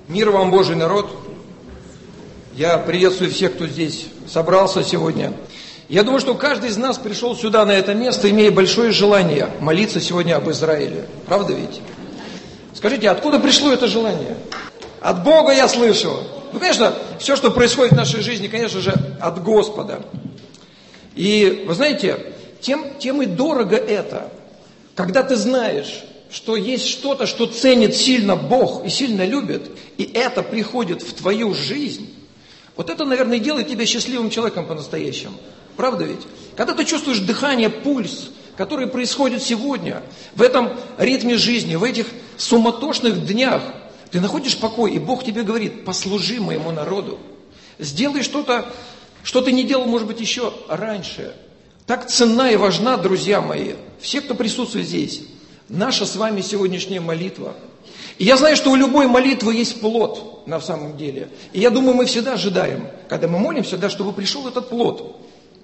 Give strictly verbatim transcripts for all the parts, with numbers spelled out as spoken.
Мир вам, Божий народ! Я приветствую всех, кто здесь собрался сегодня. Я думаю, что каждый из нас пришел сюда, на это место, имея большое желание молиться сегодня об Израиле. Правда ведь? Скажите, откуда пришло это желание? От Бога я слышу. Ну, конечно, все, что происходит в нашей жизни, конечно же, от Господа. И, вы знаете, тем, тем и дорого это, когда ты знаешь, что есть что-то, что ценит сильно Бог и сильно любит, и это приходит в твою жизнь, вот это, наверное, делает тебя счастливым человеком по-настоящему. Правда ведь? Когда ты чувствуешь дыхание, пульс, который происходит сегодня, в этом ритме жизни, в этих суматошных днях, ты находишь покой, и Бог тебе говорит: послужи моему народу, сделай что-то, что ты не делал, может быть, еще раньше. Так ценна и важна, друзья мои, все, кто присутствует здесь, наша с вами сегодняшняя молитва. И я знаю, что у любой молитвы есть плод на самом деле. И я думаю, мы всегда ожидаем, когда мы молимся, да, чтобы пришел этот плод.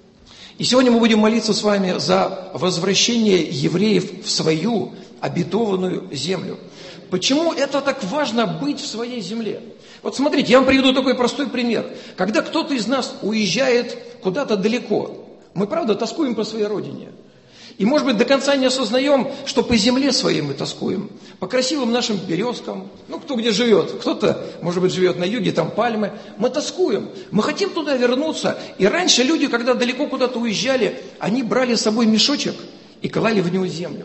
И сегодня мы будем молиться с вами за возвращение евреев в свою обетованную землю. Почему это так важно быть в своей земле? Вот смотрите, я вам приведу такой простой пример. Когда кто-то из нас уезжает куда-то далеко, мы, правда, тоскуем по своей родине. И, может быть, до конца не осознаем, что по земле своей мы тоскуем, по красивым нашим березкам, ну, кто где живет, кто-то, может быть, живет на юге, там пальмы, мы тоскуем, мы хотим туда вернуться. И раньше люди, когда далеко куда-то уезжали, они брали с собой мешочек и клали в него землю.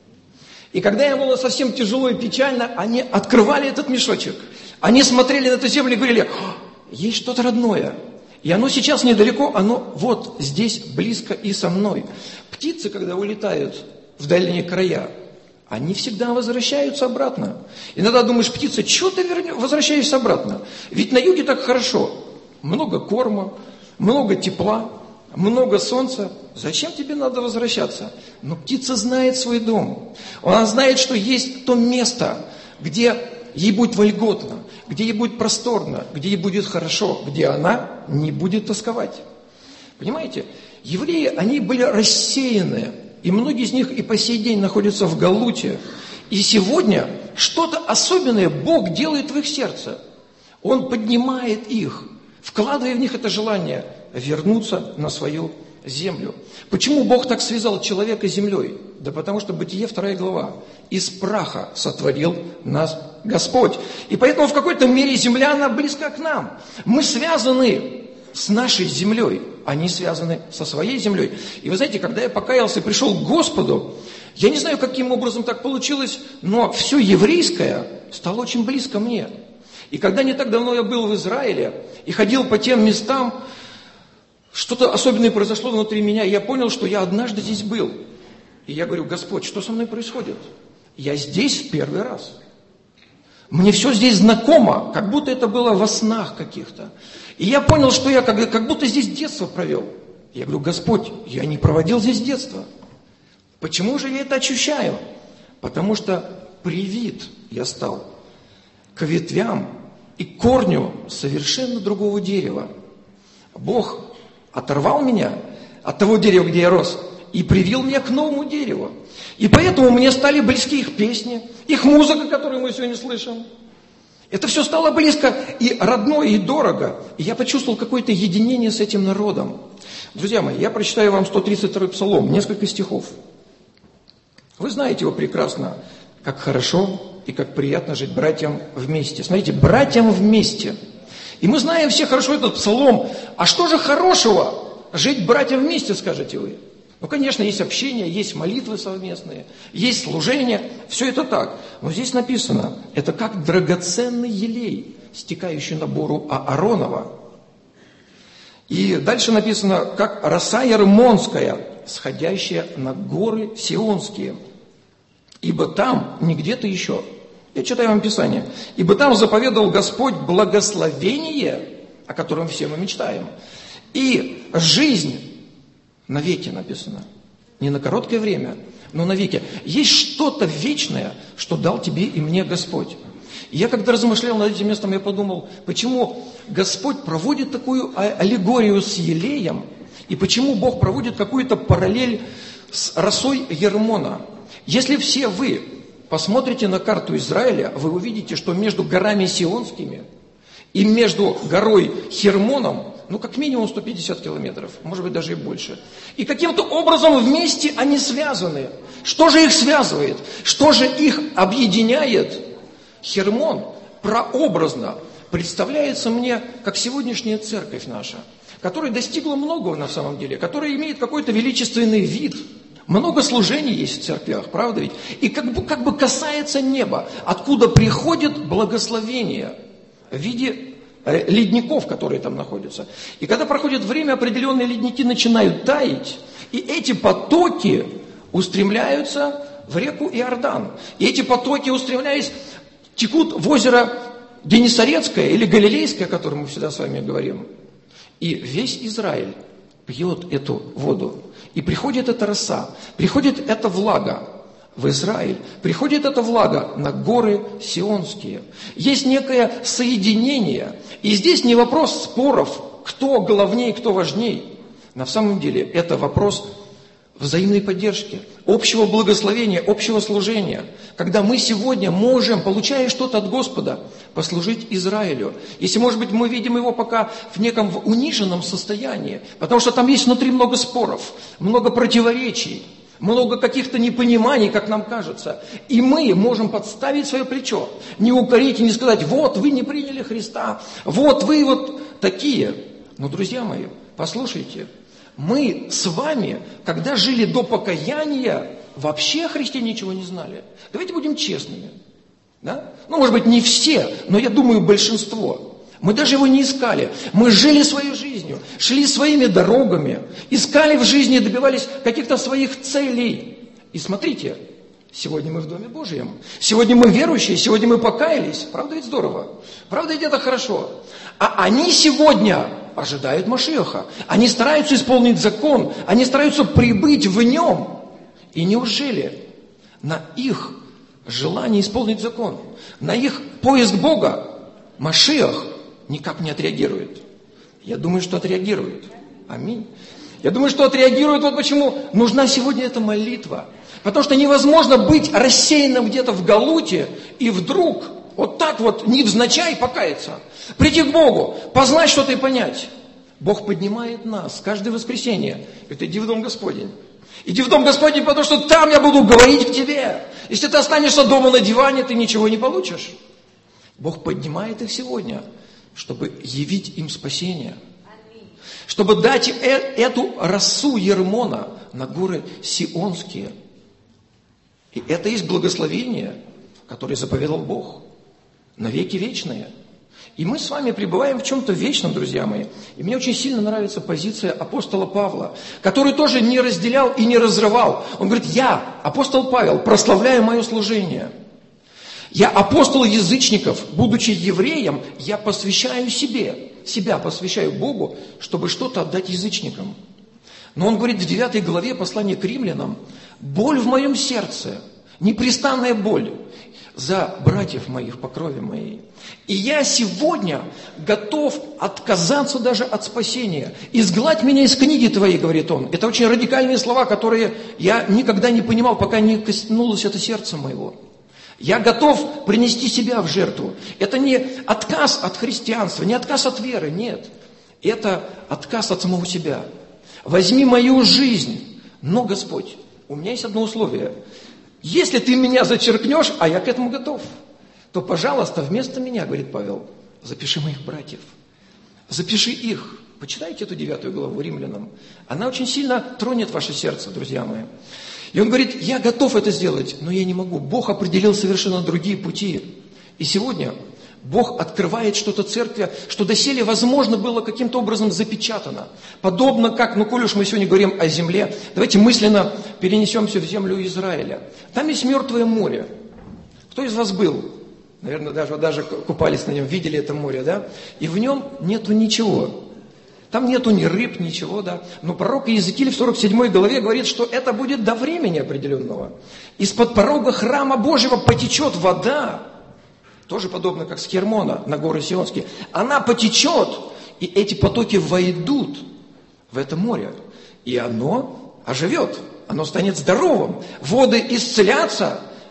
И когда им было совсем тяжело и печально, они открывали этот мешочек, они смотрели на эту землю и говорили: есть что-то родное. И оно сейчас недалеко, оно вот здесь, близко и со мной. Птицы, когда улетают в дальние края, они всегда возвращаются обратно. Иногда думаешь: птица, чего ты вернешь, возвращаешься обратно? Ведь на юге так хорошо. Много корма, много тепла, много солнца. Зачем тебе надо возвращаться? Но птица знает свой дом. Она знает, что есть то место, где ей будет вольготно, где ей будет просторно, где ей будет хорошо, где она не будет тосковать. Понимаете? Евреи, они были рассеяны, и многие из них и по сей день находятся в Галуте. И сегодня что-то особенное Бог делает в их сердце. Он поднимает их, вкладывая в них это желание вернуться на свою землю. Почему Бог так связал человека с землей? Да потому что Бытие вторая глава. Из праха сотворил нас Господь. И поэтому в какой-то мере земля, она близка к нам. Мы связаны с нашей землей, они связаны со своей землей. И вы знаете, когда я покаялся и пришел к Господу, я не знаю, каким образом так получилось, но все еврейское стало очень близко мне. И когда не так давно я был в Израиле и ходил по тем местам, что-то особенное произошло внутри меня, и я понял, что я однажды здесь был. И я говорю: Господь, что со мной происходит? Я здесь в первый раз. Мне все здесь знакомо, как будто это было во снах каких-то. И я понял, что я как, как будто здесь детство провел. Я говорю: Господь, я не проводил здесь детство. Почему же я это ощущаю? Потому что привит я стал к ветвям и корню совершенно другого дерева. Бог оторвал меня от того дерева, где я рос, и привил меня к новому дереву. И поэтому мне стали близки их песни, их музыка, которую мы сегодня слышим. Это все стало близко и родное, и дорого. И я почувствовал какое-то единение с этим народом. Друзья мои, я прочитаю вам сто тридцать второй псалом, несколько стихов. Вы знаете его прекрасно, как хорошо и как приятно жить братьям вместе. Смотрите, братьям вместе. И мы знаем все хорошо этот псалом. А что же хорошего жить братьям вместе, скажете вы? Ну, конечно, есть общение, есть молитвы совместные, есть служение, все это так. Но здесь написано, это как драгоценный елей, стекающий на бору Ааронова. И дальше написано, как роса Ермонская, сходящая на горы Сионские. Ибо там, не где-то еще, я читаю вам Писание, ибо там заповедовал Господь благословение, о котором все мы мечтаем, и жизнь. Навеки написано. Не на короткое время, но навеки. Есть что-то вечное, что дал тебе и мне Господь. И я когда размышлял над этим местом, я подумал, почему Господь проводит такую аллегорию с елеем, и почему Бог проводит какую-то параллель с росой Ермона. Если все вы посмотрите на карту Израиля, вы увидите, что между горами Сионскими и между горой Хермоном, ну, как минимум сто пятьдесят километров, может быть, даже и больше. И каким-то образом вместе они связаны. Что же их связывает? Что же их объединяет? Хермон прообразно представляется мне, как сегодняшняя церковь наша, которая достигла многого на самом деле, которая имеет какой-то величественный вид. Много служений есть в церквях, правда ведь? И как бы, как бы касается неба, откуда приходит благословение в виде ледников, которые там находятся. И когда проходит время, определенные ледники начинают таять, и эти потоки устремляются в реку Иордан. И эти потоки, устремляясь, текут в озеро Генесарецкое или Галилейское, о котором мы всегда с вами говорим. И весь Израиль пьет эту воду. И приходит эта роса, приходит эта влага в Израиль, приходит эта влага на горы Сионские. Есть некое соединение. И здесь не вопрос споров, кто главнее, кто важнее. На самом деле это вопрос взаимной поддержки, общего благословения, общего служения. Когда мы сегодня можем, получая что-то от Господа, послужить Израилю. Если, может быть, мы видим его пока в неком униженном состоянии, потому что там есть внутри много споров, много противоречий, много каких-то непониманий, как нам кажется. И мы можем подставить свое плечо, не укорить и не сказать: вот, вы не приняли Христа, вот вы вот такие. Но, друзья мои, послушайте, мы с вами, когда жили до покаяния, вообще о Христе ничего не знали. Давайте будем честными. Да? Ну, может быть, не все, но я думаю, большинство. Мы даже его не искали. Мы жили своей жизнью, шли своими дорогами, искали в жизни, добивались каких-то своих целей. И смотрите, сегодня мы в Доме Божьем. Сегодня мы верующие, сегодня мы покаялись. Правда ведь здорово? Правда ведь это хорошо? А они сегодня ожидают Машиаха. Они стараются исполнить закон. Они стараются прибыть в нем. И неужели на их желание исполнить закон, на их поиск Бога Машиах никак не отреагирует? Я думаю, что отреагирует. Аминь. Я думаю, что отреагирует. Вот почему нужна сегодня эта молитва. Потому что невозможно быть рассеянным где-то в галуте и вдруг вот так вот невзначай покаяться. Прийти к Богу, познать что-то и понять. Бог поднимает нас каждое воскресенье. Говорит: иди в Дом Господень. Иди в Дом Господень, потому что там я буду говорить к тебе. Если ты останешься дома на диване, ты ничего не получишь. Бог поднимает их сегодня, чтобы явить им спасение. Чтобы дать эту росу Ермона на горы Сионские. И это есть благословение, которое заповедал Бог. На веки вечные. И мы с вами пребываем в чем-то вечном, друзья мои. И мне очень сильно нравится позиция апостола Павла, который тоже не разделял и не разрывал. Он говорит: я, апостол Павел, прославляю мое служение. Я апостол язычников, будучи евреем, я посвящаю себе, себя посвящаю Богу, чтобы что-то отдать язычникам. Но он говорит в девятой главе послания к римлянам: боль в моем сердце, непрестанная боль за братьев моих по крови моей. И я сегодня готов отказаться даже от спасения. Изгладь меня из книги твоей, говорит он. Это очень радикальные слова, которые я никогда не понимал, пока не коснулось это сердца моего. Я готов принести себя в жертву. Это не отказ от христианства, не отказ от веры, нет. Это отказ от самого себя. Возьми мою жизнь. Но, Господь, у меня есть одно условие. Если ты меня зачеркнешь, а я к этому готов, то, пожалуйста, вместо меня, говорит Павел, запиши моих братьев. Запиши их. Почитайте эту девятую главу Римлянам. Она очень сильно тронет ваше сердце, друзья мои. И он говорит: я готов это сделать, но я не могу. Бог определил совершенно другие пути. И сегодня Бог открывает что-то церкви, что доселе, возможно, было каким-то образом запечатано. Подобно как, ну, коль уж мы сегодня говорим о земле, давайте мысленно перенесемся в землю Израиля. Там есть Мертвое море. Кто из вас был? Наверное, даже, даже купались на нем, видели это море, да? И в нем нету ничего. Там нету ни рыб, ничего, да. Но пророк Иезекииль в сорок седьмой главе говорит, что это будет до времени определенного. Из-под порога храма Божьего потечет вода. Тоже подобно, как с Хермона на горы Сионские. Она потечет, и эти потоки войдут в это море. И оно оживет, оно станет здоровым. Воды исцелятся,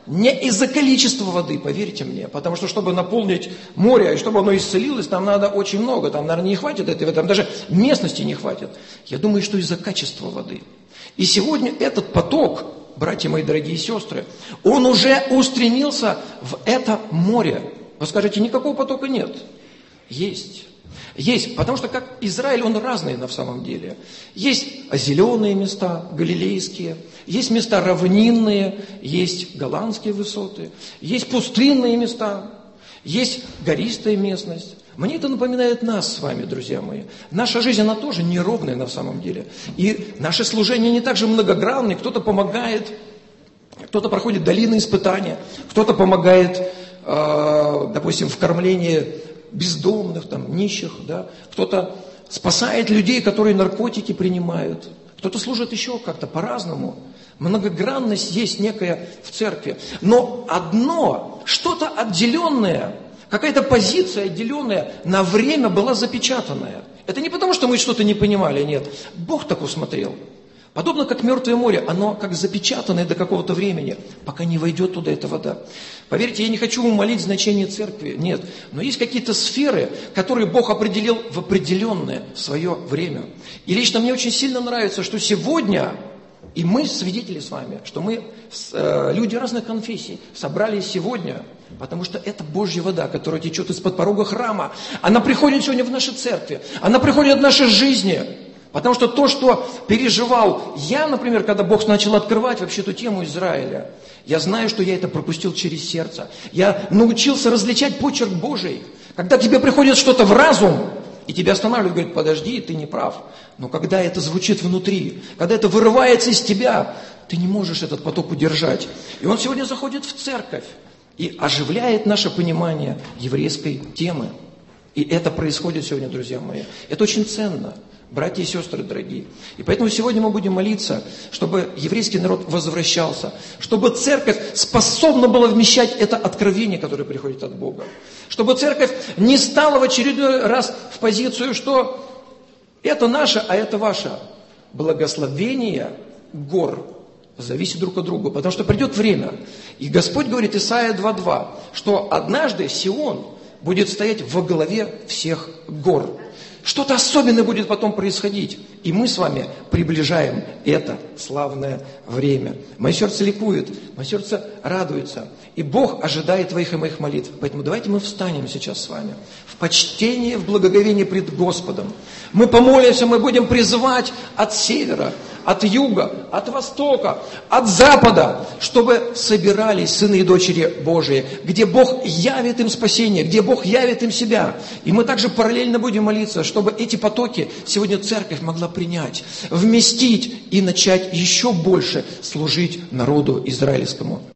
Не из-за количества воды, поверьте мне. Потому что, чтобы наполнить море, и чтобы оно исцелилось, там надо очень много. Там, наверное, не хватит этого, там даже местности не хватит. Я думаю, что из-за качества воды. И сегодня этот поток, братья мои дорогие сестры, он уже устремился в это море. Вы скажете, никакого потока нет. Есть. Есть, потому что как Израиль, он разный на самом деле. Есть зеленые места, галилейские, есть места равнинные, есть голландские высоты, есть пустынные места, есть гористая местность. Мне это напоминает нас с вами, друзья мои. Наша жизнь, она тоже неровная на самом деле. И наше служение не так же многогранное. Кто-то помогает, кто-то проходит долины испытания, кто-то помогает, э, допустим, в кормлении бездомных, там, нищих, да. Кто-то спасает людей, которые наркотики принимают. Кто-то служит еще как-то по-разному. Многогранность есть некая в церкви. Но одно, что-то отделенное, какая-то позиция отделенная на время была запечатанная. Это не потому, что мы что-то не понимали, нет. Бог так усмотрел. Подобно как Мертвое море, оно как запечатанное до какого-то времени, пока не войдет туда эта вода. Поверьте, я не хочу умалить значение церкви, нет. Но есть какие-то сферы, которые Бог определил в определенное свое время. И лично мне очень сильно нравится, что сегодня, и мы свидетели с вами, что мы, э, люди разных конфессий, собрались сегодня, потому что это Божья вода, которая течет из-под порога храма. Она приходит сегодня в наши церкви, она приходит в наши жизни. Потому что то, что переживал я, например, когда Бог начал открывать вообще эту тему Израиля, я знаю, что я это пропустил через сердце. Я научился различать почерк Божий. Когда тебе приходит что-то в разум, и тебя останавливают, говорят, подожди, ты не прав. Но когда это звучит внутри, когда это вырывается из тебя, ты не можешь этот поток удержать. И он сегодня заходит в церковь и оживляет наше понимание еврейской темы. И это происходит сегодня, друзья мои. Это очень ценно. Братья и сестры дорогие. И поэтому сегодня мы будем молиться, чтобы еврейский народ возвращался, чтобы церковь способна была вмещать это откровение, которое приходит от Бога. Чтобы церковь не стала в очередной раз в позицию, что это наше, а это ваше. Благословение гор зависит друг от друга, потому что придет время. И Господь говорит, Исайя два два, что однажды Сион будет стоять во главе всех гор. Что-то особенное будет потом происходить. И мы с вами приближаем это славное время. Мое сердце ликует, мое сердце радуется. И Бог ожидает твоих и моих молитв. Поэтому давайте мы встанем сейчас с вами в почтении, в благоговении пред Господом. Мы помолимся, мы будем призывать от севера, от юга, от востока, от запада, чтобы собирались сыны и дочери Божии, где Бог явит им спасение, где Бог явит им себя. И мы также параллельно будем молиться, чтобы эти потоки сегодня церковь могла принять, вместить и начать еще больше служить народу израильскому.